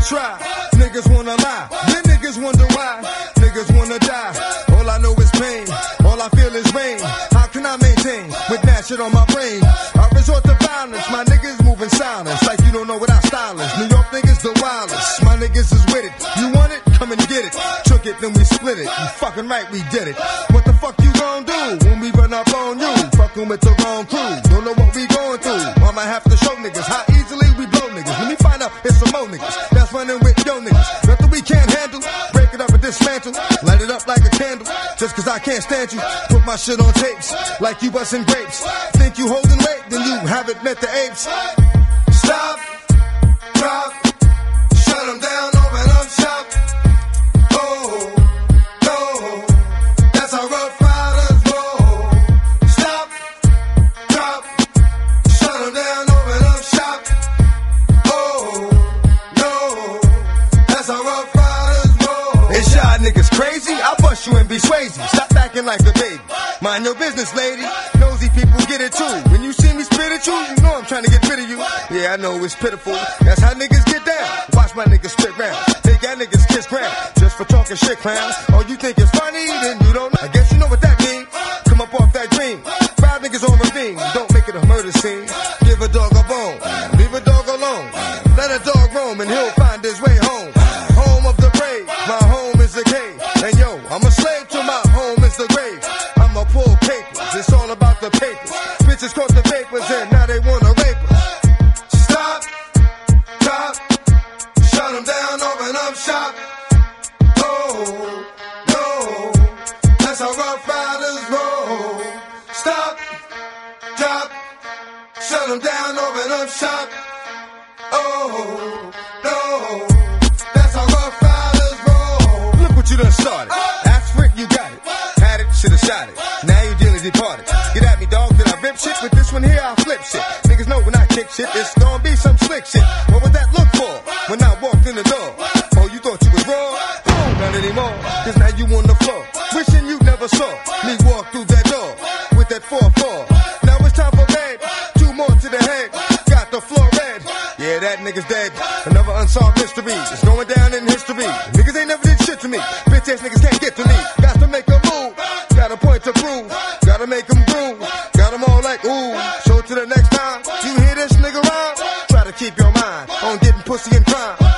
try, niggas wanna lie, then niggas wonder why, niggas wanna die. All I know is pain, all I feel is rain. How can I maintain with that shit on my brain? I resort to violence, my niggas moving silence, like you don't know what our style is. New York niggas the wildest, my niggas is with it. You want it? Come and get it. Took it, then we split it. You fucking right, we did it. What the fuck you gon' do when we run up on you? Fucking with the wrong crew, don't know what we going through. I might have to show niggas how easily we blow niggas. Let me find out it's some more niggas that's running with yo niggas. Nothing we can't handle, break it up and dismantle. Light it up like a candle, just cause I can't stand you. Put my shit on tapes, like you bustin' grapes. Think you holding weight, then you haven't met the apes. Stop, drop, shut them down, open up shop. Oh, no, that's how Rough Riders roll. Stop, drop, shut them down, open up shop. Oh, no, that's how Rough Riders roll. Is y'all niggas crazy? I'll bust you and be Swayze. Stop acting like a baby. Mind your business, lady. Nosy people get it too. When you see me spit at you, you know I'm trying to get rid of you. Yeah, I know it's pitiful. That's how niggas get down. Watch my niggas spit round. Take that niggas kiss ground. Just for talking shit, clowns. Oh, you think it's funny? Then you don't know. I guess you know what that means. Come up off that dream. 5 niggas on ravine. Don't make it a murder scene. Give a dog a bone. Leave a dog alone. Let a dog roam and he'll find his way home. Home of the brave. My home is a cave. And yo, I'm a slave to my home is the grave. I'ma pull papers. It's all about the papers. Bitches caught the papers and now they wanna rape us. Stop, drop, shut them down, open up shop. Oh, no, that's how Rough Riders roll. Stop, drop, shut them down, open up shop. Oh, no, that's how Rough Riders roll. Look what you done started. Ask for it, you got it. Had it, should've shot it. Now you dearly departed. Get at me, dog, did I rip shit? With this one here, I'll flip shit. Niggas know when I kick shit, it's gonna be some slick shit. What would that look for when I walked in the door? Oh, you thought you was raw? Oh, not anymore, cause now you on the floor. Wishing you never saw me walk through that door with that 4-4. Now it's time for bed, 2 more to the head. Got the floor red, yeah, that nigga's dead. Another unsolved mystery, it's going down in history. Niggas ain't never did shit to me, bitch ass niggas can't get to me. Got to make a move, got a point to prove. Gotta make them groove, got them all like ooh. So to the next time you hear this nigga rhyme, try to keep your mind on getting pussy and crime.